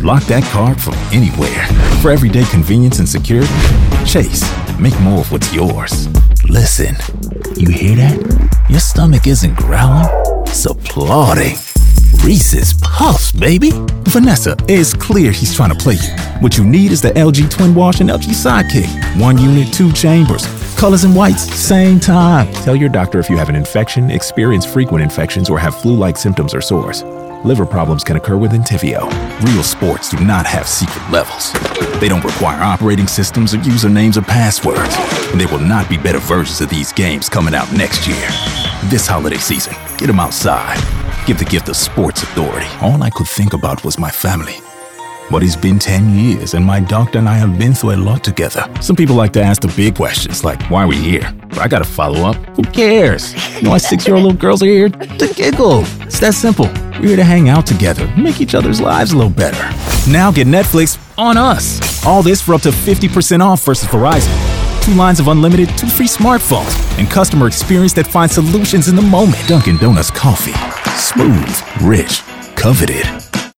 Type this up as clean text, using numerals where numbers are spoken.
Lock that card from anywhere. For everyday convenience and security, Chase, make more of what's yours. Listen, you hear that? Your stomach isn't growling, it's applauding. Reese's Puffs, baby. Vanessa, it's clear he's trying to play you. What you need is the LG Twin Wash and LG Sidekick. 1 unit, 2 chambers. Colors and whites, same time. Tell your doctor if you have an infection, experience frequent infections, or have flu-like symptoms or sores. Liver problems can occur with Entyvio. Real sports do not have secret levels. They don't require operating systems or usernames or passwords. And there will not be beta versions of these games coming out next year. This holiday season, get them outside. Give the gift of sports authority. All I could think about was my family. But it's been 10 years, and my doctor and I have been through a lot together. Some people like to ask the big questions, like, why are we here? But I gotta follow up. Who cares? You know, my 6-year-old little girls are here to giggle. It's that simple. We're here to hang out together, make each other's lives a little better. Now get Netflix on us. All this for up to 50% off versus Verizon. 2 lines of unlimited, 2 free smartphones, and customer experience that finds solutions in the moment. Dunkin' Donuts coffee. Smooth, rich, coveted.